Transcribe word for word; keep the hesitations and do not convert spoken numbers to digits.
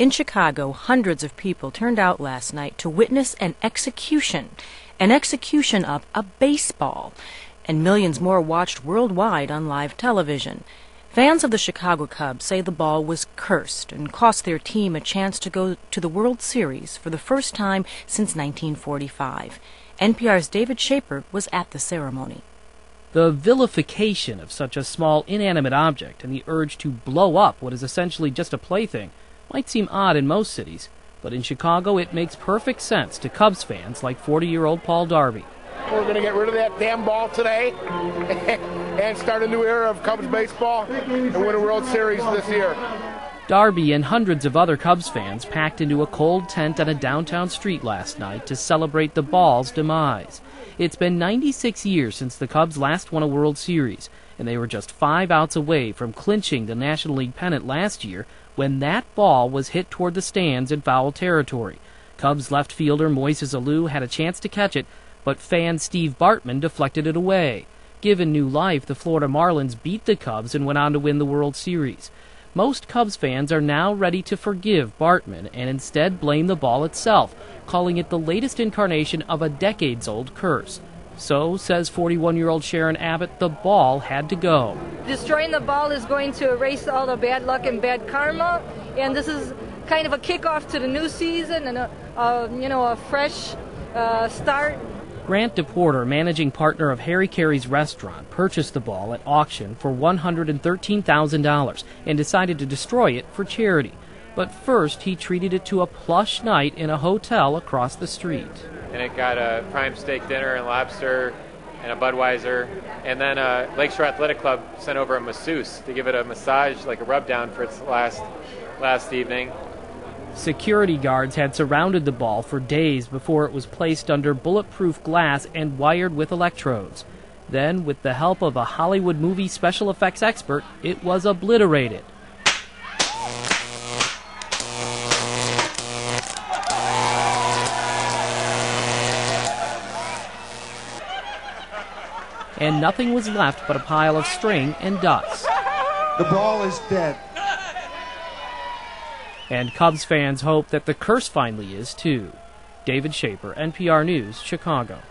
In Chicago, hundreds of people turned out last night to witness an execution, an execution of a baseball, and millions more watched worldwide on live television. Fans of the Chicago Cubs say the ball was cursed and cost their team a chance to go to the World Series for the first time since nineteen forty-five. N P R's David Schaper was at the ceremony. The vilification of such a small, inanimate object and the urge to blow up what is essentially just a plaything might seem odd in most cities, but in Chicago it makes perfect sense to Cubs fans like forty-year-old Paul Darby. We're going to get rid of that damn ball today and start a new era of Cubs baseball and win a World Series this year. Darby and hundreds of other Cubs fans packed into a cold tent on a downtown street last night to celebrate the ball's demise. It's been ninety-six years since the Cubs last won a World Series, and they were just five outs away from clinching the National League pennant last year when that ball was hit toward the stands in foul territory. Cubs left fielder Moises Alou had a chance to catch it, but fan Steve Bartman deflected it away. Given new life, the Florida Marlins beat the Cubs and went on to win the World Series. Most Cubs fans are now ready to forgive Bartman and instead blame the ball itself, calling it the latest incarnation of a decades-old curse. So, says forty-one-year-old Sharon Abbott, the ball had to go. Destroying the ball is going to erase all the bad luck and bad karma, and this is kind of a kickoff to the new season and a, a you know, a fresh uh, start. Grant DePorter, managing partner of Harry Carey's restaurant, purchased the ball at auction for one hundred thirteen thousand dollars and decided to destroy it for charity. But first, he treated it to a plush night in a hotel across the street. And it got a prime steak dinner and lobster and a Budweiser. And then uh, Lakeshore Athletic Club sent over a masseuse to give it a massage, like a rub down for its last last evening. Security guards had surrounded the ball for days before it was placed under bulletproof glass and wired with electrodes. Then, with the help of a Hollywood movie special effects expert, it was obliterated. And nothing was left but a pile of string and dust. The ball is dead. And Cubs fans hope that the curse finally is, too. David Schaper, N P R News, Chicago.